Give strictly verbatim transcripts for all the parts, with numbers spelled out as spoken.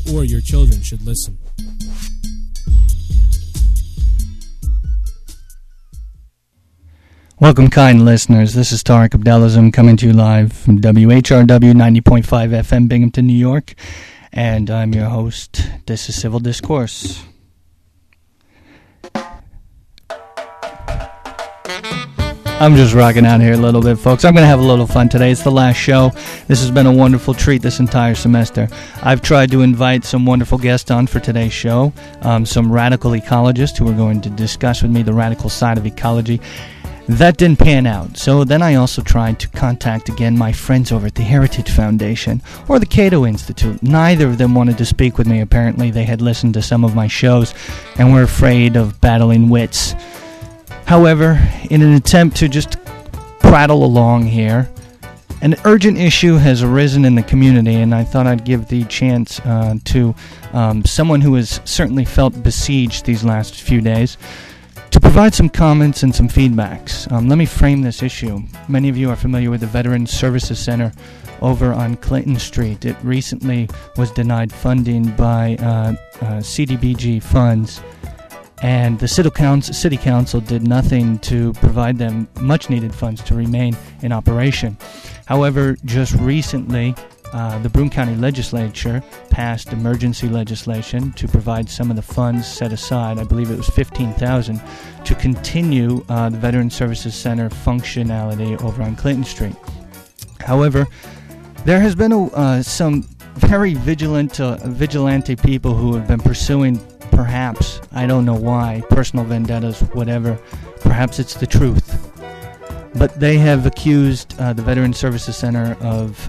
or your children should listen. Welcome, kind listeners. This is Tariq Abdelazim coming to you live from W H R W ninety point five F M, Binghamton, New York. And I'm your host. This is Civil Discourse. I'm just rocking out here a little bit, folks. I'm going to have a little fun today. It's the last show. This has been a wonderful treat this entire semester. I've tried to invite some wonderful guests on for today's show, um, some radical ecologists who are going to discuss with me the radical side of ecology. That didn't pan out. So then I also tried to contact again my friends over at the Heritage Foundation or the Cato Institute. Neither of them wanted to speak with me. Apparently they had listened to some of my shows and were afraid of battling wits. However, in an attempt to just prattle along here, an urgent issue has arisen in the community, and I thought I'd give the chance uh, to um, someone who has certainly felt besieged these last few days to provide some comments and some feedbacks. Um, let me frame this issue. Many of you are familiar with the Veterans Services Center over on Clinton Street. It recently was denied funding by uh, uh, C D B G funds, and the city council, city council did nothing to provide them much-needed funds to remain in operation. However, just recently, uh, the Broome County Legislature passed emergency legislation to provide some of the funds set aside. I believe it was fifteen thousand dollars to continue uh, the Veterans Services Center functionality over on Clinton Street. However, there has been a, uh, some very vigilant, uh, vigilante people who have been pursuing, perhaps, I don't know why, personal vendettas, whatever. Perhaps it's the truth. But they have accused uh, the Veterans Services Center of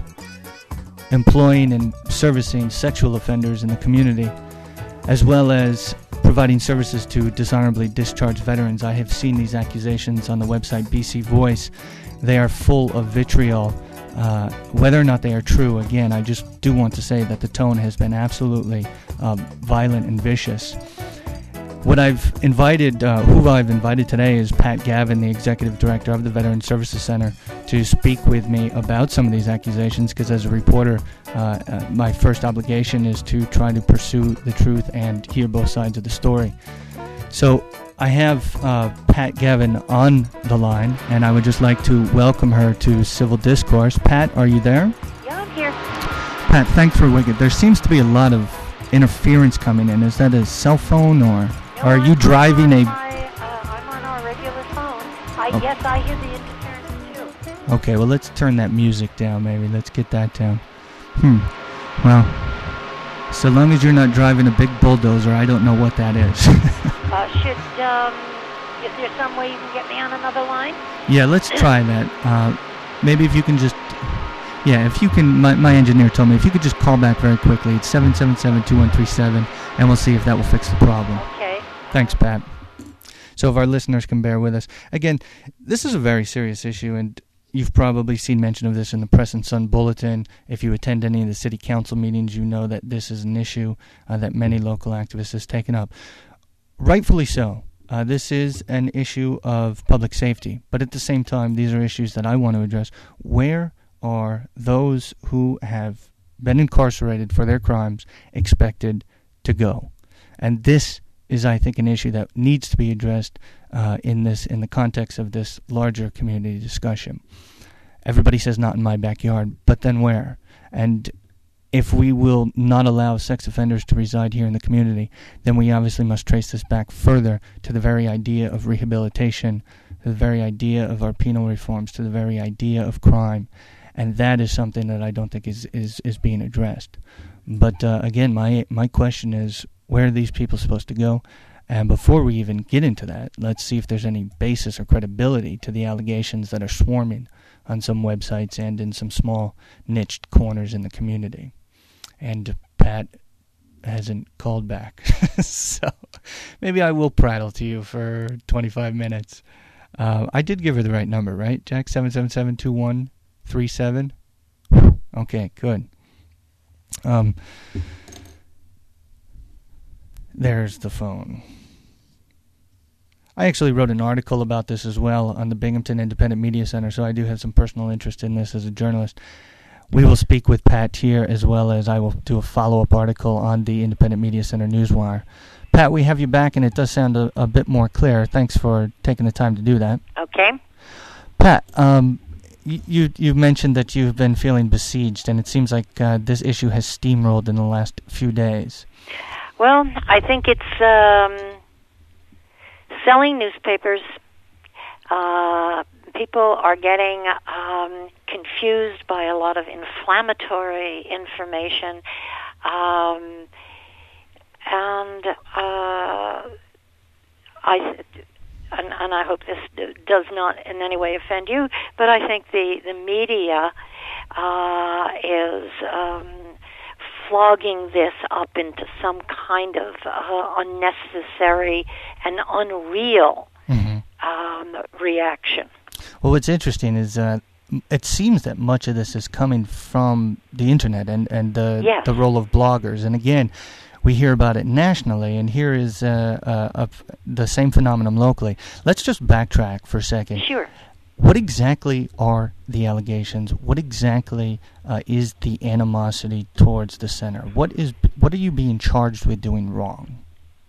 employing and servicing sexual offenders in the community, as well as providing services to dishonorably discharged veterans. I have seen these accusations on the website B C Voice. They are full of vitriol. Uh, whether or not they are true, again, I just do want to say that the tone has been absolutely um, violent and vicious. What I've invited, uh, who I've invited today is Pat Gavin, the Executive Director of the Veterans Services Center, to speak with me about some of these accusations, because as a reporter, uh, uh, my first obligation is to try to pursue the truth and hear both sides of the story. So I have uh, Pat Gavin on the line, and I would just like to welcome her to Civil Discourse. Pat, are you there? Yeah, I'm here. Pat, thanks for waiting. There seems to be a lot of interference coming in. Is that a cell phone, or No, are you I'm driving on a... My, uh, I'm on our regular phone. I Oh. Yes, I hear the interference too. Okay, well, let's turn that music down, maybe. Let's get that down. Hmm. Well, so long as you're not driving a big bulldozer, I don't know what that is. uh, should, um, is there some way you can get me on another line? Yeah, let's try that. Uh, maybe if you can just... Yeah, if you can... My, my engineer told me if you could just call back very quickly. It's seven seven seven, two one three seven, and we'll see if that will fix the problem. Okay. Thanks, Pat. So if our listeners can bear with us. Again, this is a very serious issue, and you've probably seen mention of this in the Press and Sun Bulletin. If you attend any of the city council meetings, you know that this is an issue uh, that many local activists have taken up. Rightfully so. Uh, this is an issue of public safety, but at the same time, these are issues that I want to address. Where are those who have been incarcerated for their crimes expected to go? And this is, I think, an issue that needs to be addressed uh, in this in the context of this larger community discussion. Everybody says not in my backyard, but then where? And if we will not allow sex offenders to reside here in the community, then we obviously must trace this back further to the very idea of rehabilitation, to the very idea of our penal reforms, to the very idea of crime. And that is something that I don't think is, is, is being addressed. But uh, again, my my question is, where are these people supposed to go? And before we even get into that, let's see if there's any basis or credibility to the allegations that are swarming on some websites and in some small niched corners in the community. And Pat hasn't called back. So maybe I will prattle to you for twenty-five minutes. Uh, I did give her the right number, right, Jack? seven seven seven, two one three seven? Okay, good. Um, there's the phone. I actually wrote an article about this as well on the Binghamton Independent Media Center, so I do have some personal interest in this as a journalist. We will speak with Pat here, as well as I will do a follow-up article on the Independent Media Center Newswire. Pat, we have you back, and it does sound a, a bit more clear. Thanks for taking the time to do that. Okay. Pat, um, you you mentioned that you've been feeling besieged, and it seems like uh, this issue has steamrolled in the last few days. Well, I think it's um, selling newspapers. Uh, people are getting um, confused by a lot of inflammatory information, um, and uh, I and, and I hope this d- does not in any way offend you, but I think the the media uh, is um, flogging this up into some kind of uh, unnecessary and unreal mm-hmm. um, reaction. Well, what's interesting is uh, it seems that much of this is coming from the internet and, and the, yes. the role of bloggers. And again, we hear about it nationally, and here is uh, uh, uh, the same phenomenon locally. Let's just backtrack for a second. Sure. What exactly are the allegations? What exactly uh, is the animosity towards the center? What is what are you being charged with doing wrong?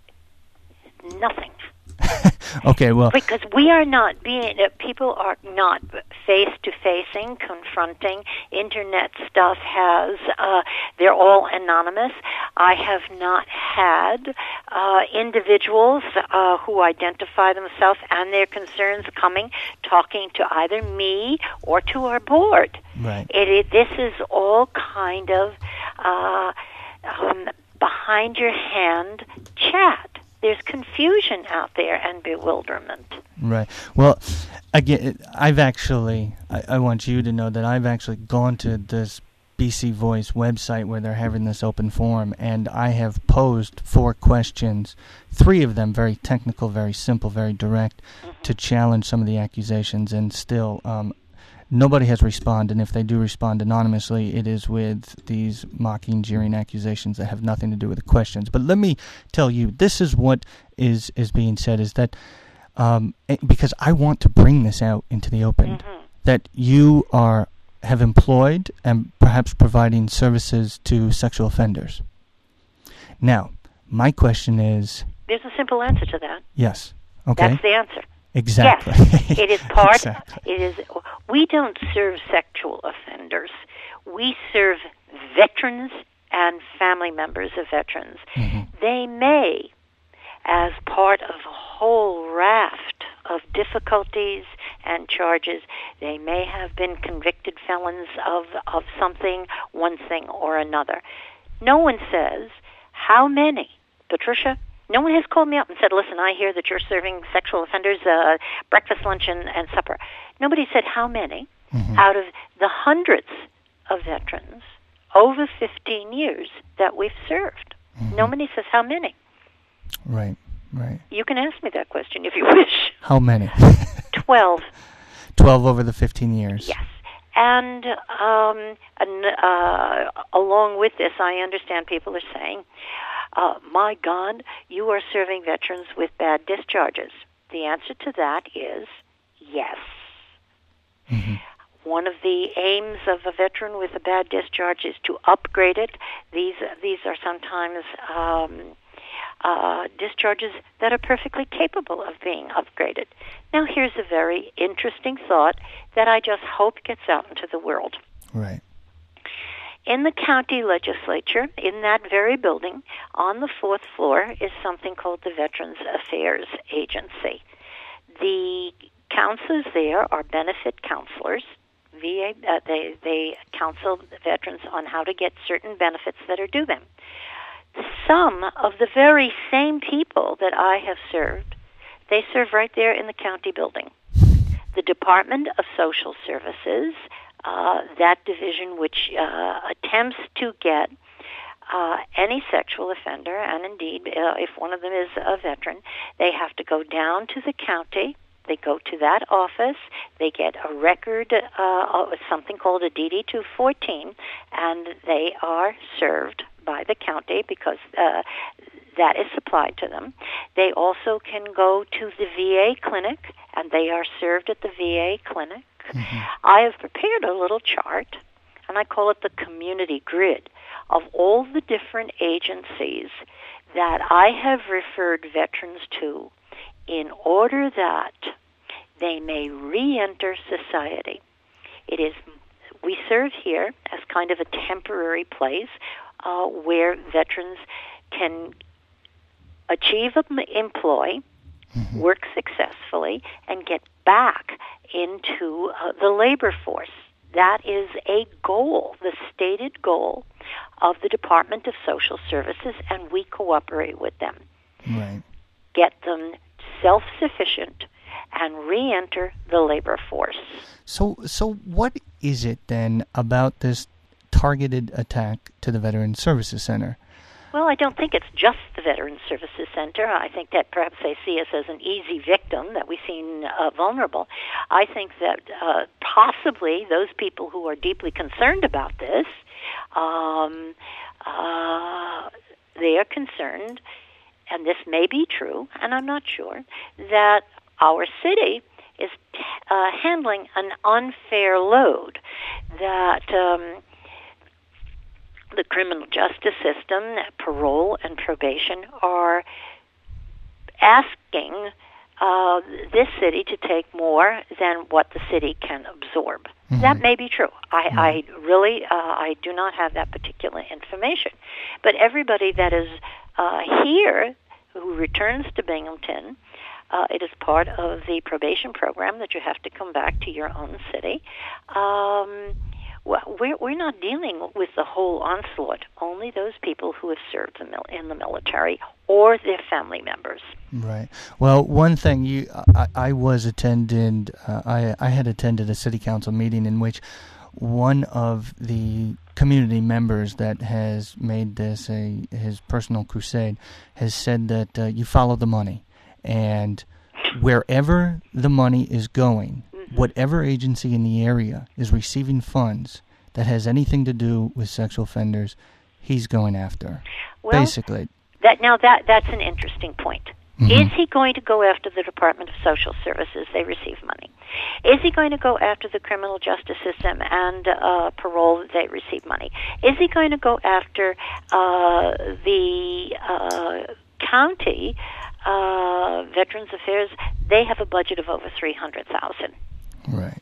Nothing. Okay, well, because we are not being uh, people are not face to facing, confronting. Internet stuff has uh, they're all anonymous. I have not had uh, individuals uh, who identify themselves and their concerns coming, talking to either me or to our board. Right. It, it, this is all kind of uh, um, behind your hand chat. There's confusion out there and bewilderment. Right. Well, again, I've actually, I, I want you to know that I've actually gone to this B C Voice website where they're having this open forum, and I have posed four questions, three of them very technical, very simple, very direct, mm-hmm. to challenge some of the accusations, and still um, nobody has responded. And if they do respond anonymously, it is with these mocking, jeering accusations that have nothing to do with the questions. But let me tell you, this is what is, is being said, is that, um, because I want to bring this out into the open, mm-hmm. that you are have employed and perhaps providing services to sexual offenders. Now, my question is... There's a simple answer to that. Yes. Okay. That's the answer. Exactly. Yes, it is part. Exactly. It is. We don't serve sexual offenders. We serve veterans and family members of veterans. Mm-hmm. They may, as part of a whole raft of difficulties and charges, they may have been convicted felons of of something, one thing or another. No one says how many, Patricia. No one has called me up and said, listen, I hear that you're serving sexual offenders uh, breakfast, lunch, and, and supper. Nobody said how many mm-hmm. out of the hundreds of veterans over fifteen years that we've served. Mm-hmm. Nobody says how many. Right, right. You can ask me that question if you wish. How many? Twelve. Twelve over the fifteen years. Yes. And, um, and uh, along with this, I understand people are saying, Uh, my God, you are serving veterans with bad discharges. The answer to that is yes. Mm-hmm. One of the aims of a veteran with a bad discharge is to upgrade it. These these are sometimes um, uh, discharges that are perfectly capable of being upgraded. Now, here's a very interesting thought that I just hope gets out into the world. Right. In the county legislature, in that very building, on the fourth floor is something called the Veterans Affairs Agency. The counselors there are benefit counselors. V A, uh, they, they counsel veterans on how to get certain benefits that are due them. Some of the very same people that I have served, they serve right there in the county building. The Department of Social Services, Uh, that division which uh, attempts to get uh, any sexual offender, and indeed, uh, if one of them is a veteran, they have to go down to the county. They go to that office. They get a record, uh, of something called a D D two fourteen, and they are served by the county because uh, that is supplied to them. They also can go to the V A clinic, and they are served at the V A clinic. Mm-hmm. I have prepared a little chart, and and I call it the community grid, of all the different agencies that I have referred veterans to in order that they may re-enter society. It is, we serve here as kind of a temporary place uh, where veterans can achieve employ, mm-hmm. work successfully, and get back into uh, the labor force. That is a goal, the stated goal of the Department of Social Services, and we cooperate with them. Right. Get them self-sufficient and re-enter the labor force. So, so what is it then about this targeted attack to the Veterans Services Center? Well, I don't think it's just the Veterans Services Center. I think that perhaps they see us as an easy victim, that we seem uh, vulnerable. I think that uh, possibly those people who are deeply concerned about this, um, uh, they are concerned, and this may be true, and I'm not sure, that our city is uh, handling an unfair load, that Um, the criminal justice system, parole and probation, are asking uh, this city to take more than what the city can absorb. Mm-hmm. That may be true. I, mm-hmm. I really, uh, I do not have that particular information. But everybody that is uh, here who returns to Binghamton, uh, it is part of the probation program that you have to come back to your own city. Um, Well, we're, we're not dealing with the whole onslaught, only those people who have served in the military or their family members. Right. Well, one thing, you, I, I was attending, uh, I, I had attended a city council meeting in which one of the community members that has made this a his personal crusade has said that uh, you follow the money, and wherever the money is going, whatever agency in the area is receiving funds that has anything to do with sexual offenders, he's going after. Well, basically. That now that that's an interesting point. Mm-hmm. Is he going to go after the Department of Social Services? They receive money. Is he going to go after the criminal justice system and uh, parole? They receive money. Is he going to go after uh, the uh, county uh, Veterans Affairs? They have a budget of over three hundred thousand. Right.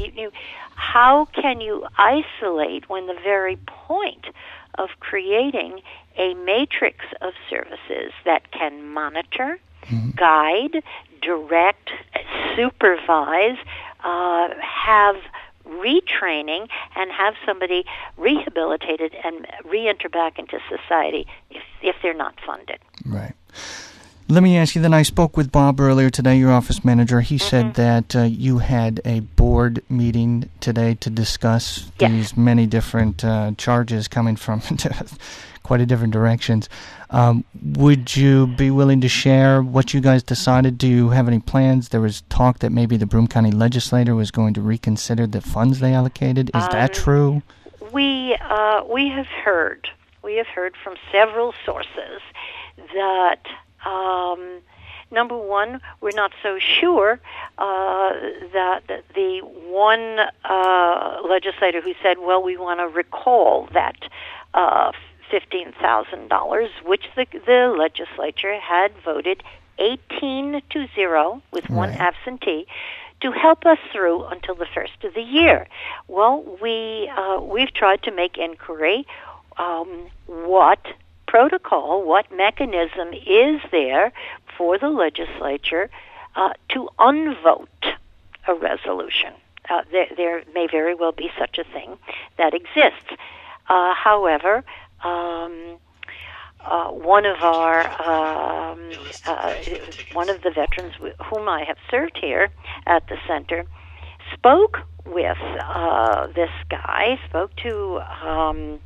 How can you isolate when the very point of creating a matrix of services that can monitor, mm-hmm. guide, direct, supervise, uh, have retraining, and have somebody rehabilitated and re-enter back into society if, if they're not funded? Right. Let me ask you, then I spoke with Bob earlier today, your office manager. He mm-hmm. said that uh, you had a board meeting today to discuss yes. these many different uh, charges coming from quite a different directions. Um, would you be willing to share what you guys decided? Do you have any plans? There was talk that maybe the Broome County legislature was going to reconsider the funds they allocated. Is um, that true? We uh, we have heard, we have heard from several sources that Um, number one, we're not so sure uh, that the one uh, legislator who said, well, we want to recall that uh, fifteen thousand dollars, which the, the legislature had voted eighteen to zero with one right. absentee, to help us through until the first of the year. Well, we, uh, we've tried to make inquiry um, what protocol, what mechanism is there for the legislature uh, to unvote a resolution. Uh, there, there may very well be such a thing that exists. Uh, however, um, uh, one of our um, uh, one of the veterans whom I have served here at the center spoke with uh, this guy, spoke to um,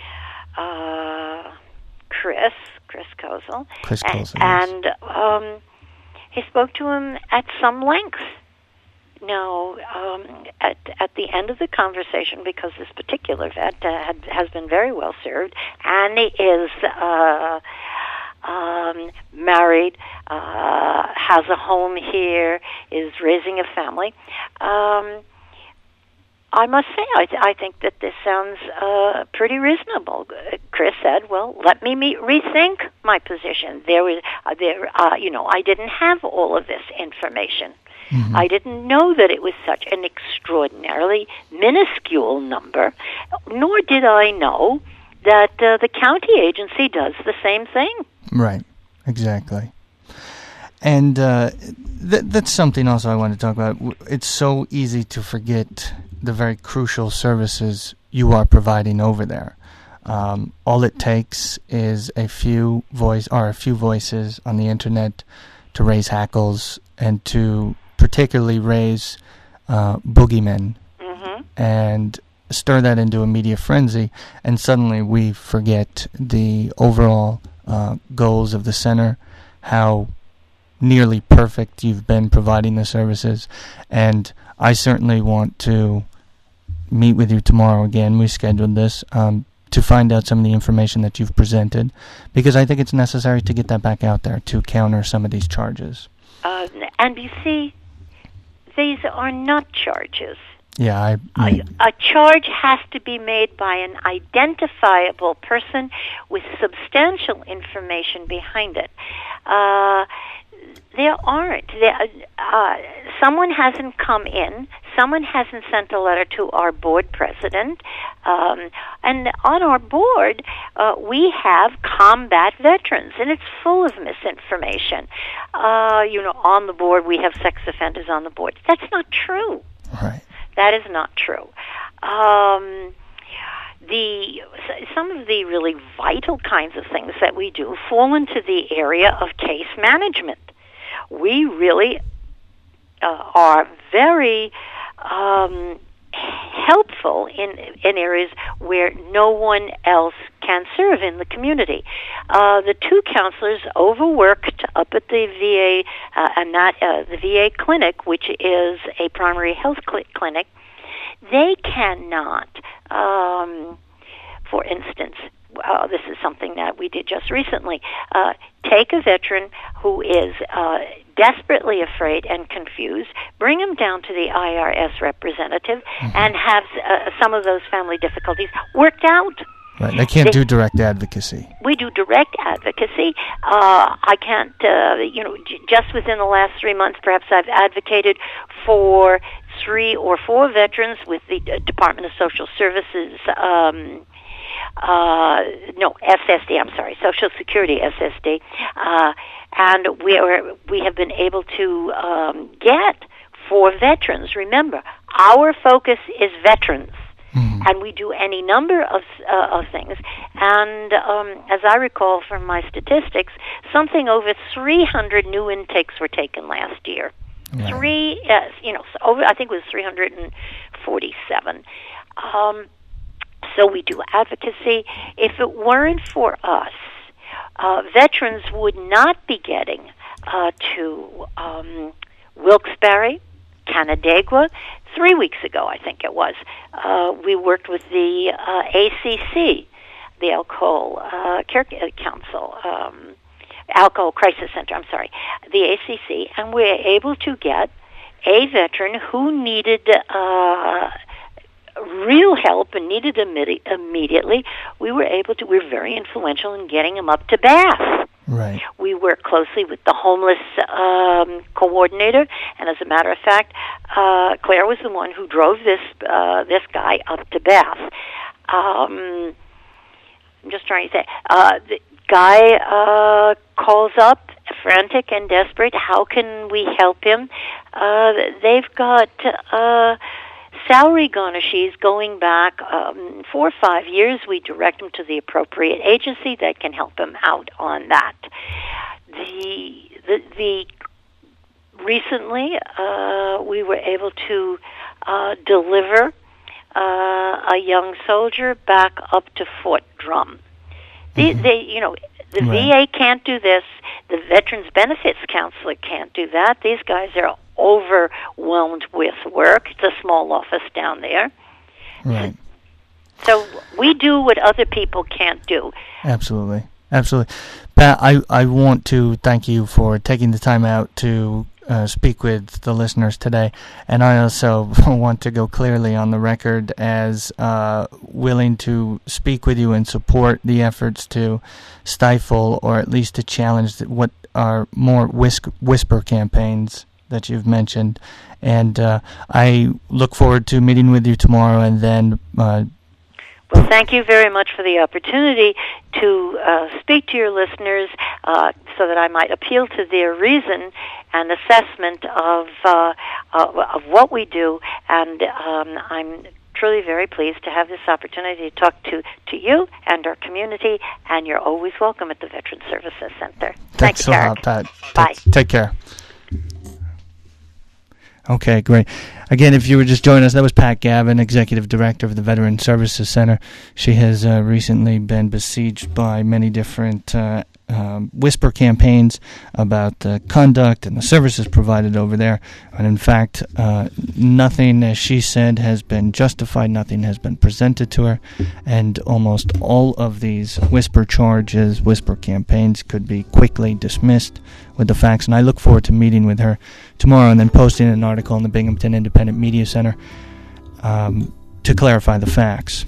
uh, Chris, Chris Kozel, Chris Kozel, and, yes. and um, he spoke to him at some length. Now, um, at at the end of the conversation, because this particular vet uh, had, has been very well served, and he is uh, um, married, uh, has a home here, is raising a family. Um, I must say, I, th- I think that this sounds uh, pretty reasonable. Chris said, "Well, let me meet, rethink my position. There was, uh, there, uh, you know, I didn't have all of this information. Mm-hmm. I didn't know that it was such an extraordinarily minuscule number, nor did I know that uh, the county agency does the same thing." Right. Exactly. And uh, th- that's something else I want to talk about. It's so easy to forget the very crucial services you are providing over there. Um, all it takes is a few voice or a few voices on the internet to raise hackles and to particularly raise uh, boogeymen mm-hmm. and stir that into a media frenzy, and suddenly we forget the overall uh, goals of the center, how nearly perfect you've been providing the services, and I certainly want to meet with you tomorrow again. We scheduled this um, to find out some of the information that you've presented, because I think it's necessary to get that back out there to counter some of these charges. Uh, and you see, these are not charges. Yeah, I, I, a, a charge has to be made by an identifiable person with substantial information behind it. Uh, there aren't. There, uh, someone hasn't come in. Someone hasn't sent a letter to our board president. Um, and on our board, uh, we have combat veterans, and it's full of misinformation. Uh, you know, on the board, we have sex offenders on the board. That's not true. Right. That is not true. Um, the some of the really vital kinds of things that we do fall into the area of case management. We really uh, are very um, helpful in in areas where no one else can serve in the community. Uh, the two counselors overworked up at the V A uh, and not uh, the V A clinic, which is a primary health cl- clinic. They cannot, um, for instance, uh, this is something that we did just recently, uh, take a veteran who is uh, desperately afraid and confused, bring him down to the I R S representative, mm-hmm. and have uh, some of those family difficulties worked out. Right. They can't they, do direct advocacy. We do direct advocacy. Uh, I can't, uh, you know, j- just within the last three months, perhaps I've advocated for three or four veterans with the uh, Department of Social Services, um, uh, no, S S D, I'm sorry, Social Security S S D, uh, and we are, we have been able to um, get for veterans. Remember, our focus is veterans. Mm-hmm. And we do any number of uh, of things. And um, as I recall from my statistics, something over three hundred new intakes were taken last year. Right. Three, uh, you know, over, I think it was three hundred forty-seven. Um, so we do advocacy. If it weren't for us, uh, veterans would not be getting uh, to um, Wilkes-Barre, Canandaigua. Three weeks ago, I think it was, uh, we worked with the uh, A C C, the Alcohol uh, Care Council, um, Alcohol Crisis Center, I'm sorry, the A C C, and we were able to get a veteran who needed uh, real help and needed imme- immediately. We were able to, we were very influential in getting him up to Bath. Right. We work closely with the homeless um, coordinator, and as a matter of fact, uh, Claire was the one who drove this uh, this guy up to Bath. Um, I'm just trying to say, uh, the guy uh, calls up, frantic and desperate. How can we help him? Uh, they've got Uh, salary garnishes going back um, four or five years. We direct them to the appropriate agency that can help them out on that. The the, the recently uh, we were able to uh, deliver uh, a young soldier back up to Fort Drum. They, mm-hmm. they you know. The right. V A can't do this. The Veterans Benefits Counselor can't do that. These guys are overwhelmed with work. It's a small office down there. Right. So we do what other people can't do. Absolutely. Absolutely. Pat, I, I want to thank you for taking the time out to uh, speak with the listeners today, and I also want to go clearly on the record as uh, willing to speak with you and support the efforts to stifle or at least to challenge what are more whisk- whisper campaigns that you've mentioned. And uh, I look forward to meeting with you tomorrow and then... Uh, Well, thank you very much for the opportunity to uh, speak to your listeners uh, so that I might appeal to their reason and assessment of uh, uh, of what we do. And um, I'm truly very pleased to have this opportunity to talk to, to you and our community, and you're always welcome at the Veterans Services Center. Thanks Thank you, a lot, Pat. Bye. Take, take care. Okay, great. Again, if you were just joining us, that was Pat Gavin, Executive Director of the Veteran Services Center. She has uh, recently been besieged by many different uh, um, whisper campaigns about the conduct and the services provided over there. And in fact, uh, nothing, as she said, has been justified. Nothing has been presented to her. And almost all of these whisper charges, whisper campaigns could be quickly dismissed with the facts. And I look forward to meeting with her tomorrow and then posting an article in the Binghamton Independent Media Center um, to clarify the facts.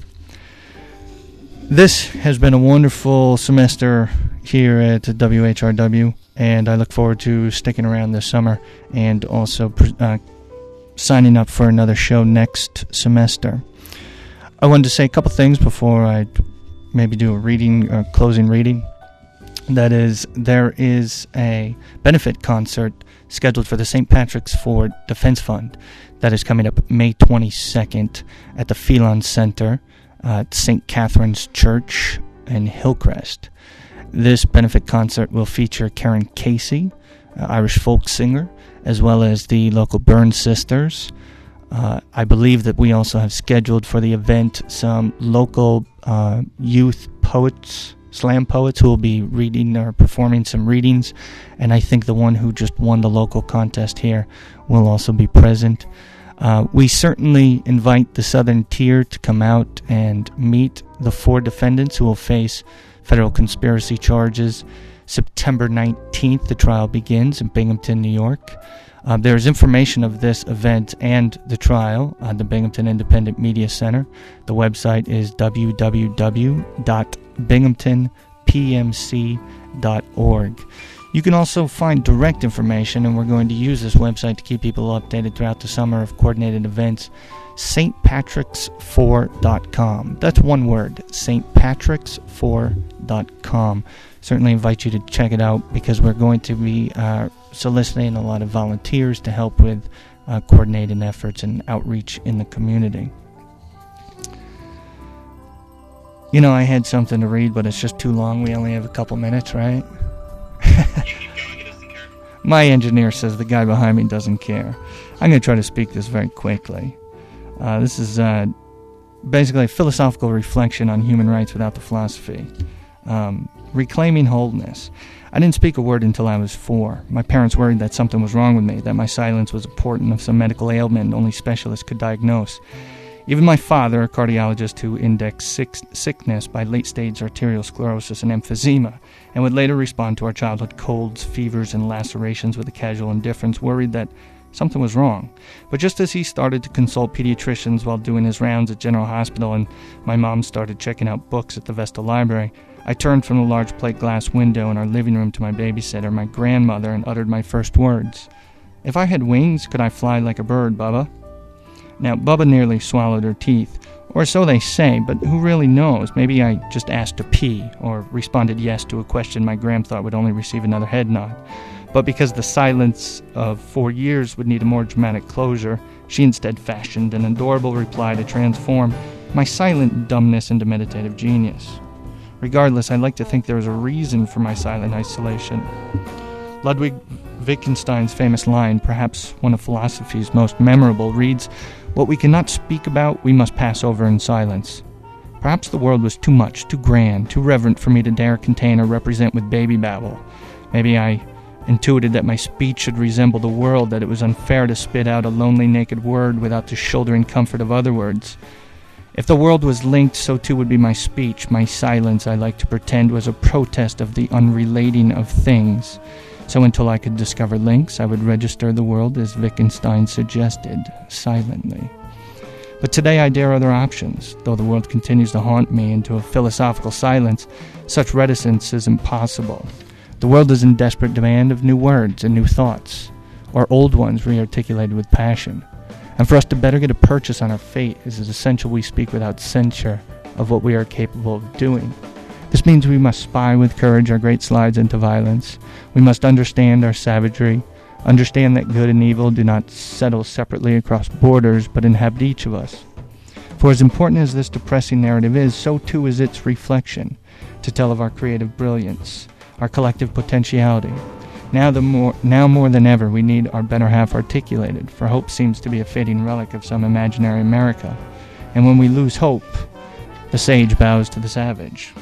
This has been a wonderful semester here at W H R W, and I look forward to sticking around this summer and also uh, signing up for another show next semester. I wanted to say a couple things before I maybe do a reading, uh, closing reading. That is, there is a benefit concert scheduled for the Saint Patrick's Ford Defense Fund that is coming up May twenty-second at the Phelan Center at Saint Catherine's Church in Hillcrest. This benefit concert will feature Karen Casey, uh, Irish folk singer, as well as the local Burns Sisters. Uh, I believe that we also have scheduled for the event some local uh, youth poets, slam poets, who will be reading or performing some readings, and I think the one who just won the local contest here will also be present. Uh, we certainly invite the Southern Tier to come out and meet the four defendants who will face federal conspiracy charges. September nineteenth, the trial begins in Binghamton, New York. Uh, there is information of this event and the trial on the Binghamton Independent Media Center. The website is w w w dot binghamton p m c dot org. You can also find direct information, and we're going to use this website to keep people updated throughout the summer of coordinated events, s t patricks four dot com. That's one word, s t patricks four dot com. Certainly invite you to check it out because we're going to be uh, soliciting a lot of volunteers to help with uh, coordinating efforts and outreach in the community. You know, I had something to read, but it's just too long. We only have a couple minutes, right? My engineer says the guy behind me doesn't care. I'm going to try to speak this very quickly. Uh, this is uh, basically a philosophical reflection on human rights without the philosophy. Um, reclaiming wholeness. I didn't speak a word until I was four. My parents worried that something was wrong with me, that my silence was a portent of some medical ailment only specialists could diagnose. Even my father, a cardiologist who indexed sick, sickness by late-stage arterial sclerosis and emphysema, and would later respond to our childhood colds, fevers, and lacerations with a casual indifference, worried that something was wrong. But just as he started to consult pediatricians while doing his rounds at General Hospital and my mom started checking out books at the Vestal Library, I turned from the large plate glass window in our living room to my babysitter, my grandmother, and uttered my first words. If I had wings, could I fly like a bird, Bubba? Now, Bubba nearly swallowed her teeth, or so they say, but who really knows? Maybe I just asked to pee, or responded yes to a question my gram thought would only receive another head nod. But because the silence of four years would need a more dramatic closure, she instead fashioned an adorable reply to transform my silent dumbness into meditative genius. Regardless, I like to think there was a reason for my silent isolation. Ludwig Wittgenstein's famous line, perhaps one of philosophy's most memorable, reads, "What we cannot speak about, we must pass over in silence." Perhaps the world was too much, too grand, too reverent for me to dare contain or represent with baby babble. Maybe I intuited that my speech should resemble the world, that it was unfair to spit out a lonely naked word without the shouldering comfort of other words. If the world was linked, so too would be my speech. My silence, I like to pretend, was a protest of the unrelating of things. So until I could discover links, I would register the world as Wittgenstein suggested, silently. But today I dare other options. Though the world continues to haunt me into a philosophical silence, such reticence is impossible. The world is in desperate demand of new words and new thoughts, or old ones re-articulated with passion. And for us to better get a purchase on our fate, it is essential we speak without censure of what we are capable of doing. This means we must spy with courage our great slides into violence. We must understand our savagery, understand that good and evil do not settle separately across borders, but inhabit each of us. For as important as this depressing narrative is, so too is its reflection, to tell of our creative brilliance, our collective potentiality. Now, the more, now more than ever, we need our better half articulated, for hope seems to be a fading relic of some imaginary America. And when we lose hope, the sage bows to the savage.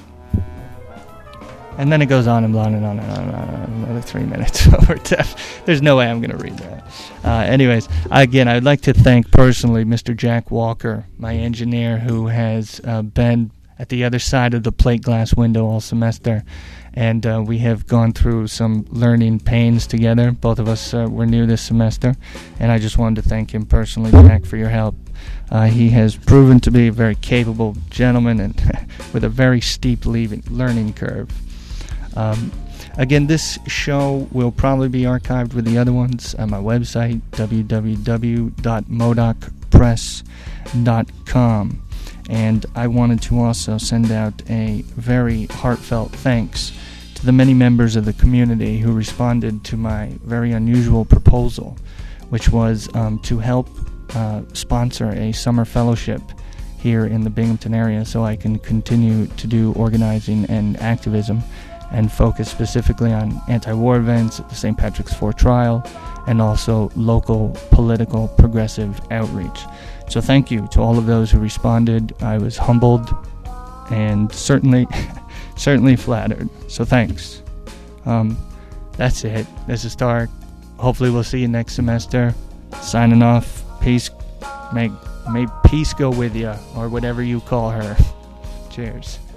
And then it goes on and on and on and on and on, another three minutes over death. There's no way I'm going to read that. Uh, anyways, again, I'd like to thank personally Mister Jack Walker, my engineer, who has uh, been at the other side of the plate glass window all semester. And uh, we have gone through some learning pains together. Both of us uh, were new this semester. And I just wanted to thank him personally, Jack, for your help. Uh, he has proven to be a very capable gentleman and with a very steep leaving, learning curve. Um, again, this show will probably be archived with the other ones on my website, w w w dot modoc press dot com. And I wanted to also send out a very heartfelt thanks to the many members of the community who responded to my very unusual proposal, which was um, to help uh, sponsor a summer fellowship here in the Binghamton area so I can continue to do organizing and activism and focus specifically on anti-war events at the Saint Patrick's Four trial and also local political progressive outreach. So thank you to all of those who responded. I was humbled and certainly certainly flattered. So thanks. Um, that's it. This is Tarek. Hopefully we'll see you next semester. Signing off. Peace. May, may peace go with you, or whatever you call her. Cheers.